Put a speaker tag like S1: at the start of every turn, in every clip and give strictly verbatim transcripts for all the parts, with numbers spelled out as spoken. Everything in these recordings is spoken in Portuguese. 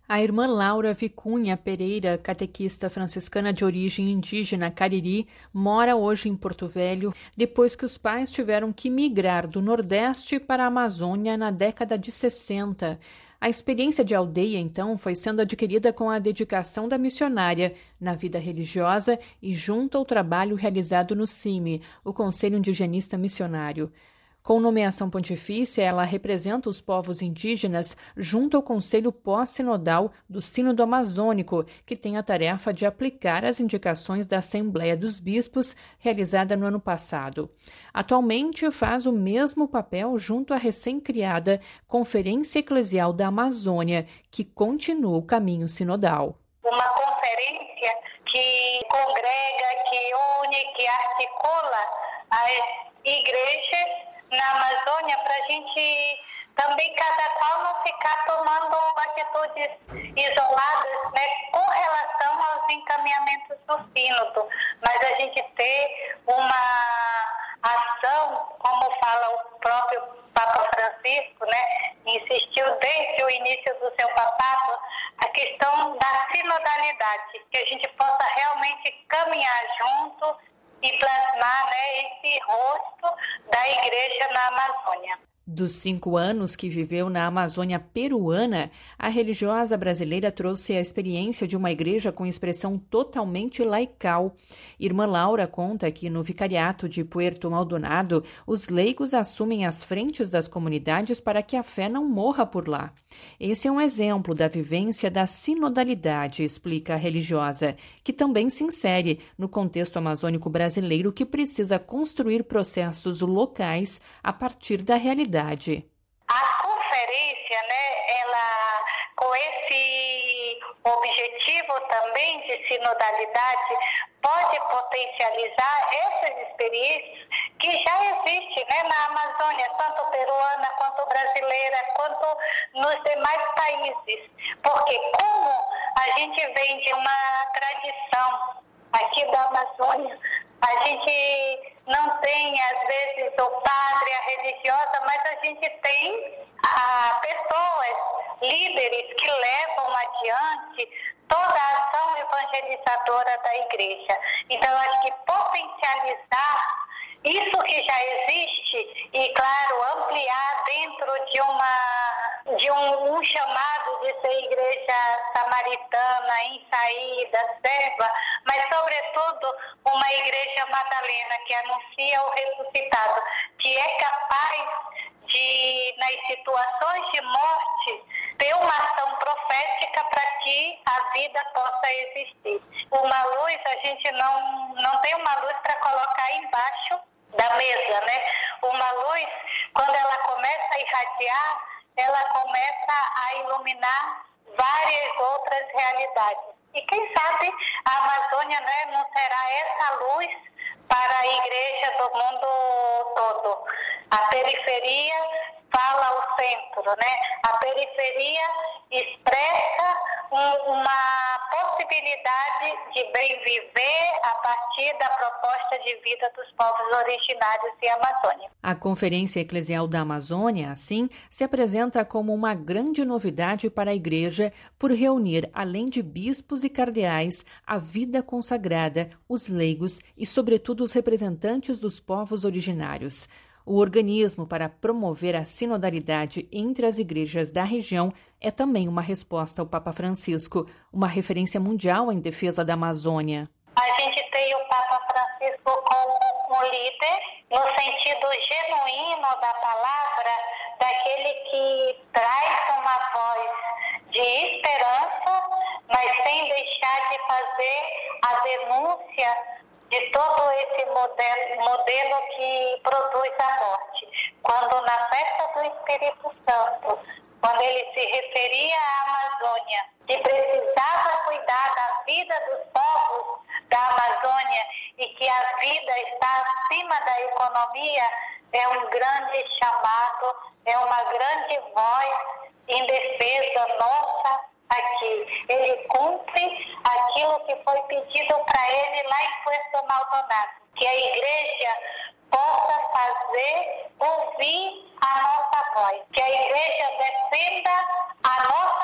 S1: A irmã Laura Vicunha Pereira, catequista franciscana de origem indígena Cariri, mora hoje em Porto Velho, depois que os pais tiveram que migrar do Nordeste para a Amazônia na década de sessenta. A experiência de aldeia, então, foi sendo adquirida com a dedicação da missionária na vida religiosa e junto ao trabalho realizado no C I M I, o Conselho Indigenista Missionário. Com nomeação pontifícia, ela representa os povos indígenas junto ao Conselho Pós-Sinodal do Sínodo Amazônico, que tem a tarefa de aplicar as indicações da Assembleia dos Bispos, realizada no ano passado. Atualmente, faz o mesmo papel junto à recém-criada Conferência Eclesial da Amazônia, que continua o caminho sinodal.
S2: Uma conferência que congrega, que une, que articula as igrejas na Amazônia, para a gente também, cada qual não ficar tomando atitudes isoladas, né, com relação aos encaminhamentos do sínodo, mas a gente ter uma ação, como fala o próprio Papa Francisco, né, insistiu desde o início do seu papado, a questão da sinodalidade, que a gente possa realmente caminhar junto e plasmar, né, esse rosto da igreja na Amazônia.
S1: Dos cinco anos que viveu na Amazônia peruana, a religiosa brasileira trouxe a experiência de uma igreja com expressão totalmente laical. Irmã Laura conta que no vicariato de Puerto Maldonado, os leigos assumem as frentes das comunidades para que a fé não morra por lá. Esse é um exemplo da vivência da sinodalidade, explica a religiosa, que também se insere no contexto amazônico brasileiro que precisa construir processos locais a partir da realidade.
S2: A conferência, né, ela, com esse objetivo também de sinodalidade, pode potencializar essas experiências que já existem, né, na Amazônia, tanto peruana quanto brasileira, quanto nos demais países. Porque como a gente vem de uma tradição aqui da Amazônia, a gente não tem, às vezes, o padre, a religiosa, mas a gente tem ah, pessoas, líderes que levam adiante toda a ação evangelizadora da igreja. Então, acho que potencializar isso que já existe e, claro, ampliar dentro de uma de um, um chamado de ser igreja samaritana, em saída, serva, mas, sobretudo, uma igreja madalena que anuncia o ressuscitado, que é capaz de, nas situações de morte, ter uma ação profética para que a vida possa existir. Uma luz, a gente não, não tem uma luz para colocar embaixo da mesa, né? Uma luz, quando ela começa a irradiar, ela começa a iluminar várias outras realidades. E quem sabe a Amazônia, né, não será essa luz para a igreja do mundo todo. A periferia fala o centro, né? A periferia expressa um, uma possibilidade de bem viver a partir da proposta de vida dos povos originários e Amazônia.
S1: A Conferência Eclesial da Amazônia, assim, se apresenta como uma grande novidade para a Igreja por reunir, além de bispos e cardeais, a vida consagrada, os leigos e, sobretudo, os representantes dos povos originários. O organismo para promover a sinodalidade entre as igrejas da região é também uma resposta ao Papa Francisco, uma referência mundial em defesa da Amazônia.
S2: A gente tem o Papa Francisco como um líder, no sentido genuíno da palavra, daquele que traz uma voz de esperança, mas sem deixar de fazer a denúncia de todo esse modelo, modelo que produz a morte. Quando na festa do Espírito Santo, quando ele se referia à Amazônia, que precisava cuidar da vida dos povos da Amazônia e que a vida está acima da economia, é um grande chamado, é uma grande voz em defesa nossa aqui. Ele cumpre aquilo que foi pedido para ele lá em Puerto Maldonado, que a igreja possa fazer ouvir a nossa voz, que a igreja defenda a nossa vida.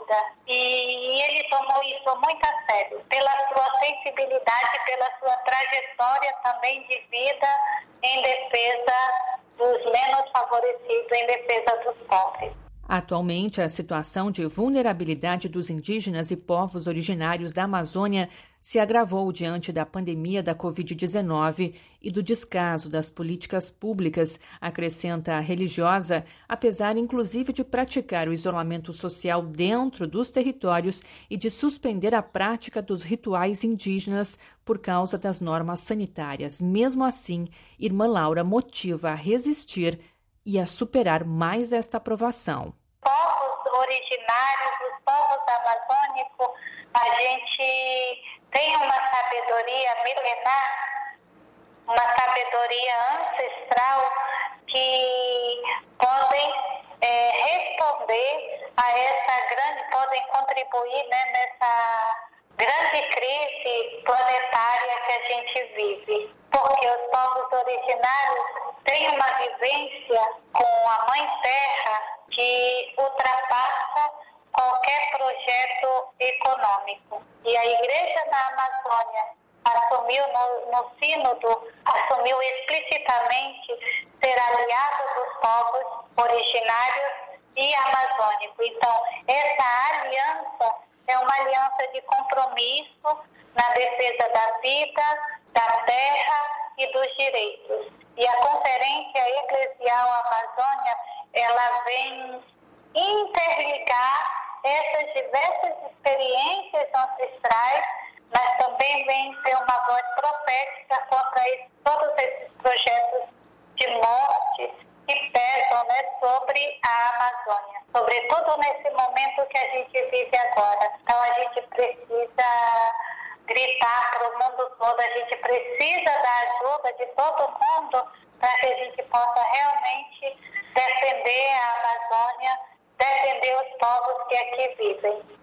S2: rápida e ele tomou isso muito a sério, pela sua sensibilidade, pela sua trajetória também de vida em defesa dos menos favorecidos, em defesa dos pobres.
S1: Atualmente, a situação de vulnerabilidade dos indígenas e povos originários da Amazônia se agravou diante da pandemia da covid dezenove e do descaso das políticas públicas, acrescenta a religiosa, apesar inclusive de praticar o isolamento social dentro dos territórios e de suspender a prática dos rituais indígenas por causa das normas sanitárias. Mesmo assim, Irmã Laura motiva a resistir e a superar mais esta aprovação.
S2: Povos originários, os povos amazônicos, a gente tem uma sabedoria milenar, uma sabedoria ancestral que podem é, responder a essa grande, podem contribuir, né, nessa grande crise planetária que a gente vive. Porque os povos originários têm uma vivência com a Mãe Terra que ultrapassa qualquer projeto econômico. E a Igreja na Amazônia assumiu no, no sínodo, assumiu explicitamente ser aliada dos povos originários e amazônicos. Então, essa aliança é uma aliança de compromisso na defesa da vida, da terra e dos direitos. E a Conferência Eclesial Amazônia, ela vem interligar essas diversas experiências ancestrais, mas também vem ter uma voz profética contra esse, todos esses projetos de morte que pesam, né, sobre a Amazônia, sobretudo nesse momento que a gente vive agora. Então a gente precisa gritar para o mundo todo, a gente precisa da ajuda de todo mundo para que a gente possa realmente defender a Amazônia, defender os povos que aqui vivem.